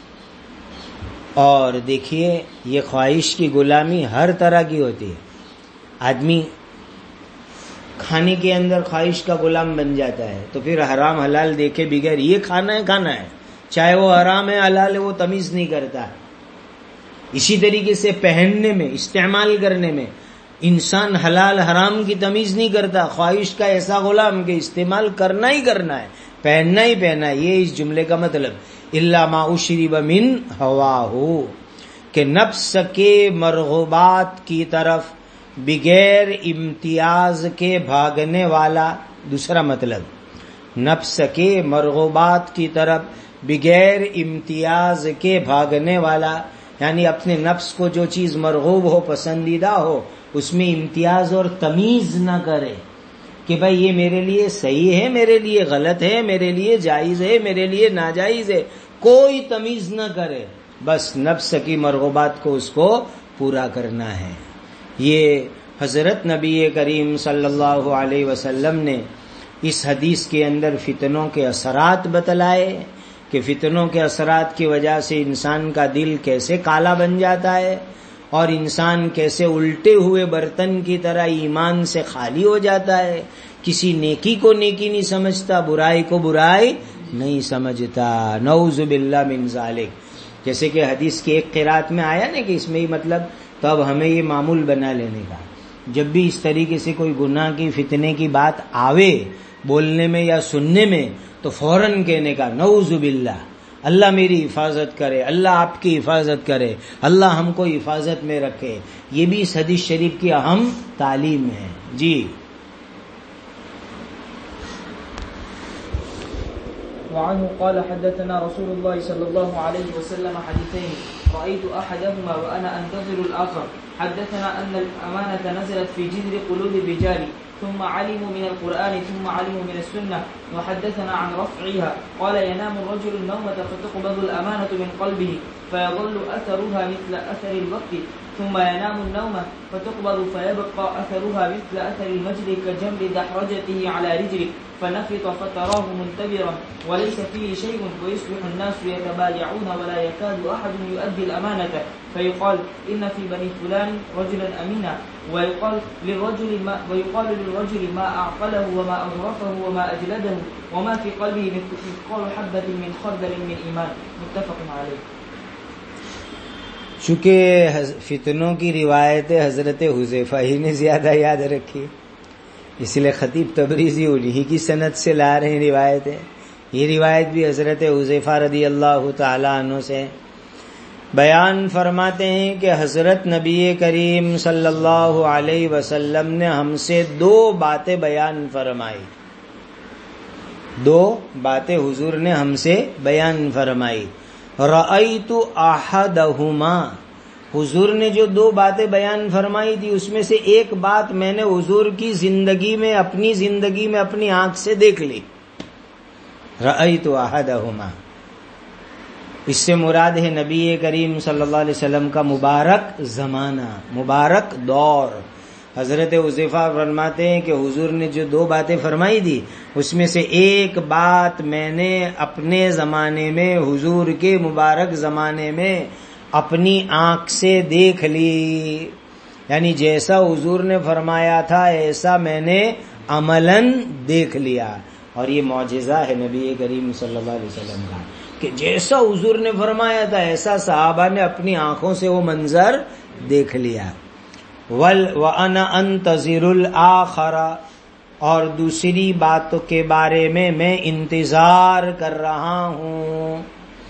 اور دیکھیے یہ خواہش کی غلامی ہر طرح کی ہوتی ہے. آدمی کھانے کے اندر خواہش کا غلام بن جاتا ہے تو پھر حرام حلال دیکھے بغیر یہ کھانا ہے، چاہے وہ حرام ہے حلال ہے وہ تمیز نہیں کرتا. اسی طریقے سے پہننے میں، استعمال کرنے میں انسان حلال حرام کی تمیز نہیں کرتا، خواہش کا ایسا غلام کہ استعمال کرنا ہی کرنا ہے، پہننا ہی پہننا ہے. یہ اس جملے کا مطلب الا ما اشرب من ہواہ، کہ نفس کے مرغوبات کی طرف بغیر امتیاز کے بھاگنے والا. دوسرا مطلب نفس کے مرغوبات کی طرف بغیر امتیاز کے بھاگنے والا، یعنی اپنے نفس کو جو چیز مرغوب ہو، پسندیدہ ہو، اس میں امتیاز اور تمیز نہ کرے کہ بھائی یہ میرے لیے صحیح ہے، میرے لیے غلط ہے، میرے لیے جائز ہے، میرے لیے ناجائز ہے. کوئی تمیز نہ کرے، بس نفس کی مرغوبات کو اس کو پورا کرنا ہے۔ یہ حضرت نبی کریم صلی اللہ علیہ وسلم نے اس حدیث کے اندر فتنوں کے اثرات بتلائے کہ فتنوں کے اثرات کی وجہ سے انسان کا دل کیسے کالا بن جاتا ہے اور انسان کیسے الٹے ہوئے برتن کی طرح ایمان سے خالی ہو جاتا ہے، کسی نیکی کو نیکی نہیں سمجھتا، برائی کو برائی نہیں سمجھتا، نعوذ باللہ من ذالک۔ جیسے کہ حدیث کی ایک قرات میں آیا نا کہ اس میں ہی مطلب تو اب ہمیں یہ معمول بنا لینے کا، جب بھی اس طریقے سے کوئی گناہ کی فتنے کی بات آوے بولنے میں یا سننے میں تو فوراً کہنے کا نعوذ باللہ، اللہ میری حفاظت کرے، اللہ آپ کی حفاظت کرے، اللہ ہم کو حفاظت میں رکھے۔ یہ بھی اس حدیث شریف کی اہم تعلیم ہے۔ جی وعنه قال حدثنا رسول الله صلى الله عليه وسلم حديثين رأيت أحدهما وأنا أنتظر الآخر. حدثنا أن الأمانة نزلت في جذر قلوب الرجال ثم علموا من القرآن ثم علموا من السنة. وحدثنا عن رفعها قال ينام الرجل النومة فتقبض الأمانة من قلبه فيظل أثرها مثل أثر الوقت ثم ينام النوم فتقبض فيبقى أثرها مثل أثر المجد كجمر دحرجته على رجله فنفط فتراه منتبرا وليس فيه شيء ويصبح الناس يتبايعون ولا يكاد أحد يؤدي الأمانة فيقال إن في بني فلان رجلا أمينا ويقال للرجل ما أعقله وما أظرفه وما أجلده وما في قلبه مثقال حبة من خردل من إيمان. متفق عليه. چونکہ فتنوں کی روایت حضرت حذیفہ ہی نے زیادہ یاد رکھی، اس لیے خطیب تبریزی انہی کی سند سے لا رہے ہیں روایتیں۔ یہ روایت بھی حضرت حذیفہ رضی اللہ تعالی عنہ سے بیان فرماتے ہیں کہ حضرت نبی کریم صلی اللہ علیہ وسلم نے ہم سے دو باتیں بیان فرمائی، دو باتیں حضور نے ہم سے بیان فرمائی۔ رأیت احدہما، حضور نے جو دو باتیں بیان فرمائی تھی اس میں سے ایک بات میں نے حضور کی زندگی میں اپنی آنکھ سے دیکھ لی۔ رأیت احدہما، اس سے مراد ہے نبی کریم صلی اللہ علیہ وسلم کا مبارک زمانہ، مبارک دور۔ حضرت حذیفہ فرماتے ہیں کہ حضور نے جو دو باتیں فرمائی تھی اس میں سے ایک بات میں نے اپنے زمانے میں، حضور کے مبارک زمانے میں اپنی آنکھ سے دیکھ لی، یعنی جیسا حضور نے فرمایا تھا ایسا میں نے عملاً دیکھ لیا۔ اور یہ معجزہ ہے نبی کریم صلی اللہ علیہ وسلم کا کہ جیسا حضور نے فرمایا تھا ایسا صحابہ نے اپنی آنکھوں سے وہ منظر دیکھ لیا۔ وَأَنَا أَنْتَظِرُ الْآخَرَ، اور دوسری بات کے بارے میں انتظار کر رہا ہوں،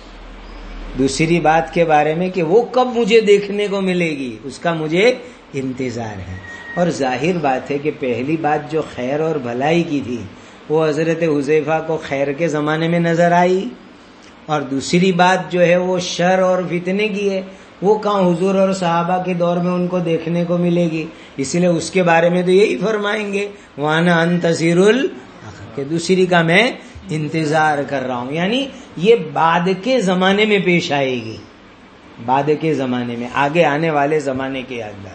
دوسری بات کے بارے میں کہ وہ کب مجھے دیکھنے کو ملے گی اس کا مجھے انتظار ہے۔ اور ظاہر بات ہے کہ پہلی بات جو خیر اور بھلائی کی تھی وہ حضرت حذیفہ کو خیر کے زمانے میں نظر آئی، اور دوسری بات جو ہے وہ شر اور فتنے کی ہے، وہ کہاں حضور اور صحابہ کے دور میں ان کو دیکھنے کو ملے گی، اس لیے اس کے بارے میں تو یہی فرمائیں گے وَأَنَا أَنْتَظِرُ الْآخِرَ، کہ دوسری کا میں انتظار کر رہا ہوں، یعنی یہ بعد کے زمانے میں پیش آئے گی، بعد کے زمانے میں، آگے آنے والے زمانے کے اندر۔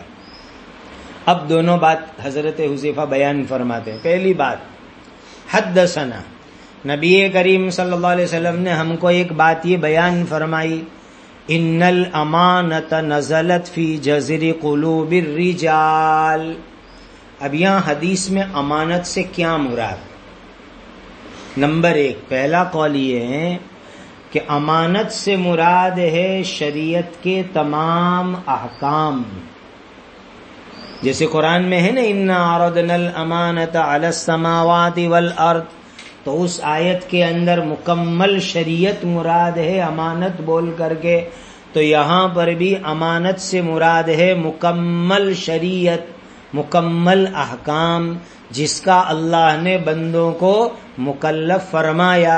اب دونوں بات حضرت حذیفہ بیان فرماتے ہیں۔ پہلی بات، حدثنا، نبی کریم صلی اللہ علیہ وسلم نے ہم کو ایک بات یہ بیان فرمائی، ان الامانۃ نزلت فی جذر قلوب الرجال۔ اب یہاں حدیث میں امانت سے کیا مراد؟ نمبر ایک، پہلا قول یہ ہے کہ امانت سے مراد ہے شریعت کے تمام احکام، جیسے قرآن میں ہے نا انا عرضنا الامانۃ علی السماوات والارض، تو اس آیت کے اندر مکمل شریعت مراد ہے امانت بول کر کے، تو یہاں پر بھی امانت سے مراد ہے مکمل شریعت، مکمل احکام، جس کا اللہ نے بندوں کو مکلف فرمایا۔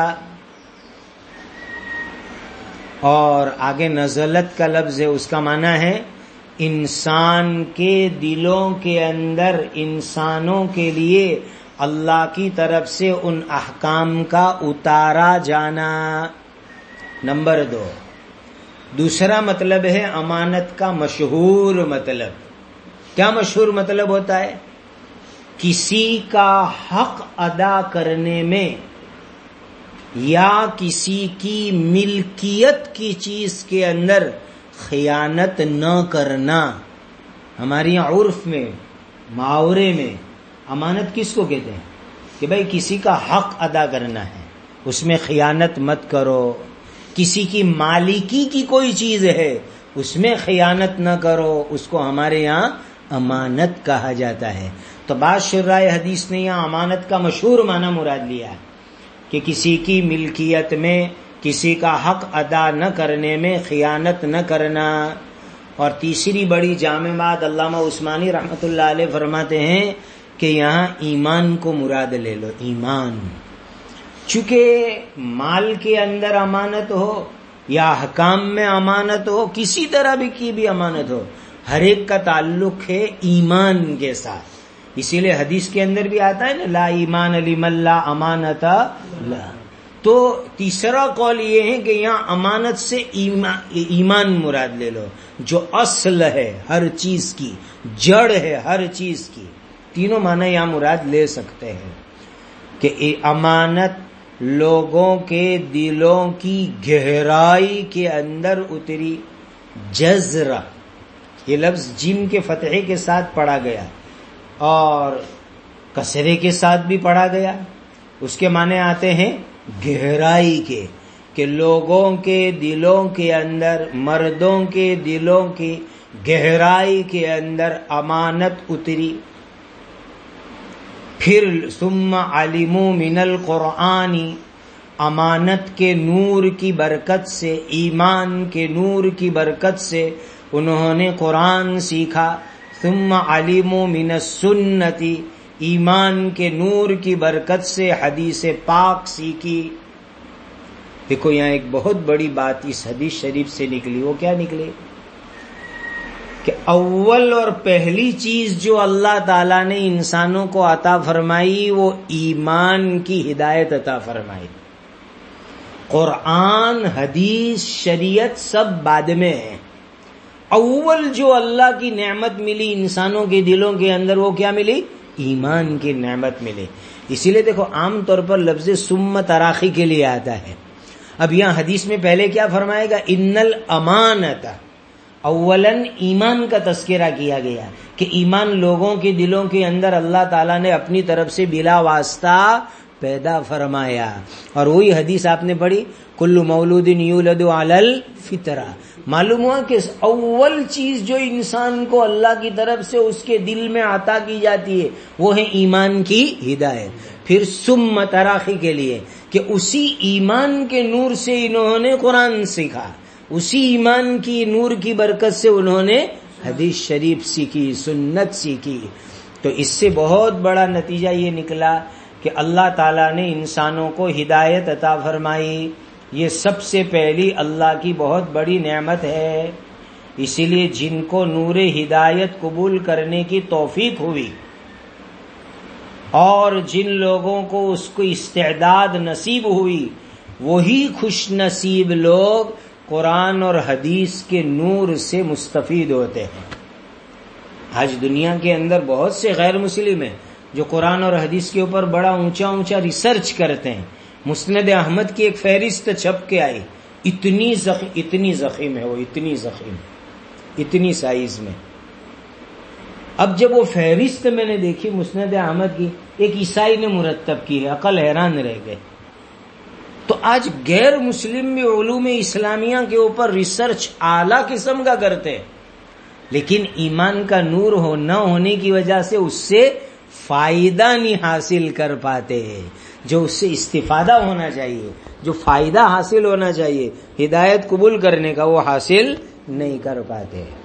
اور آگے نزلت کا لفظ ہے، اس کا معنی ہے انسان کے دلوں کے اندر، انسانوں کے لیے اللہ کی طرف سے ان احکام کا اتارا جانا۔ نمبر 2، دوسرا مطلب ہے امانت کا مشہور مطلب. کیا مشہور مطلب ہوتا ہے؟ کسی کا حق ادا کرنے میں یا کسی کی ملکیت کی چیز کے اندر خیانت نہ کرنا. ہماری عرف میں، محاورے میں امانت کس کو کہتے ہیں؟ کہ بھائی کسی کا حق ادا کرنا ہے، اس میں خیانت مت کرو. کسی کی مالکی کی کوئی چیز ہے، اس میں خیانت نہ کرو، اس کو ہمارے یہاں امانت کہا جاتا ہے. تو بعض شرائع حدیث نے یہاں امانت کا مشہور معنی مراد لیا ہے کہ کسی کی ملکیت میں کسی کا حق ادا نہ کرنے میں خیانت نہ کرنا. اور تیسری بڑی جامع بات علامہ عثمانی رحمۃ اللہ علیہ فرماتے ہیں کہ یہاں ایمان کو مراد لے لو. ایمان، چونکہ مال کے اندر امانت ہو یا حکام میں امانت ہو، کسی طرح کی بھی امانت ہو، ہر ایک کا تعلق ہے ایمان کے ساتھ. اسی لیے حدیث کے اندر بھی آتا ہے نا، لا ایمان لمن لا امانت لا. تو تیسرا قول یہ ہے کہ یہاں امانت سے ایمان مراد لے لو، جو اصل ہے ہر چیز کی، جڑ ہے ہر چیز کی. تینوں معنی یہاں مراد لے سکتے ہیں کہ امانت لوگوں کے دلوں کی گہرائی کے اندر اتری. جزرہ، یہ لفظ جیم کے فتحے کے ساتھ پڑھا گیا اور کسرے کے ساتھ بھی پڑھا گیا. اس کے معنی آتے ہیں گہرائی کے، کہ لوگوں کے دلوں کے اندر، مردوں کے دلوں کی گہرائی کے اندر امانت اتری. پھر ثم علموا من القرآن، امانت کے نور کی برکت سے، ایمان کے نور کی برکت سے انہوں نے قرآن سیکھا. ثم علموا من السنت، ایمان کے نور کی برکت سے حدیث پاک سیکھی. دیکھو یہاں ایک بہت بڑی بات اس حدیث شریف سے نکلی. وہ کیا نکلی؟ کہ اول اور پہلی چیز جو اللہ تعالیٰ نے انسانوں کو عطا فرمائی وہ ایمان کی ہدایت عطا فرمائی. قرآن، حدیث، شریعت سب بعد میں ہے. اول جو اللہ کی نعمت ملی انسانوں کے دلوں کے اندر وہ کیا ملی؟ ایمان کی نعمت ملی. اسی لیے دیکھو عام طور پر لفظ ثم تراخی کے لیے آتا ہے. اب یہاں حدیث میں پہلے کیا فرمائے گا؟ ان الامانت، اولاً ایمان کا تذکرہ کیا گیا کہ ایمان لوگوں کے دلوں کے اندر اللہ تعالیٰ نے اپنی طرف سے بلا واسطہ پیدا فرمایا. اور وہی حدیث آپ نے پڑھی، کل مولود یولد علی الفطرہ. معلوم ہوا کہ اول چیز جو انسان کو اللہ کی طرف سے اس کے دل میں عطا کی جاتی ہے وہ ہے ایمان کی ہدایت. پھر ثم تراخی کے لیے کہ اسی ایمان کے نور سے انہوں نے قرآن سیکھا، اسی ایمان کی نور کی برکت سے انہوں نے حدیث شریف سیکھی، سنت سیکھی. تو اس سے بہت بڑا نتیجہ یہ نکلا کہ اللہ تعالیٰ نے انسانوں کو ہدایت عطا فرمائی. یہ سب سے پہلی اللہ کی بہت بڑی نعمت ہے. اسی لیے جن کو نور ہدایت قبول کرنے کی توفیق ہوئی اور جن لوگوں کو اس کو استعداد نصیب ہوئی، وہی خوش نصیب لوگ قرآن اور حدیث کے نور سے مستفید ہوتے ہیں. آج دنیا کے اندر بہت سے غیر مسلم ہیں جو قرآن اور حدیث کے اوپر بڑا اونچا ریسرچ کرتے ہیں. مسند احمد کی ایک فہرست چھپ کے آئی، اتنی ضخیم ہے وہ، اتنی سائز میں. اب جب وہ فہرست میں نے دیکھی مسند احمد کی، ایک عیسائی نے مرتب کی ہے، عقل حیران رہ گئے. تو آج غیر مسلم بھی علوم اسلامیہ کے اوپر ریسرچ اعلیٰ قسم کا کرتے ہیں، لیکن ایمان کا نور نہ ہونے کی وجہ سے اس سے فائدہ نہیں حاصل کر پاتے. جو اس سے استفادہ ہونا چاہیے، جو فائدہ حاصل ہونا چاہیے ہدایت قبول کرنے کا، وہ حاصل نہیں کر پاتے.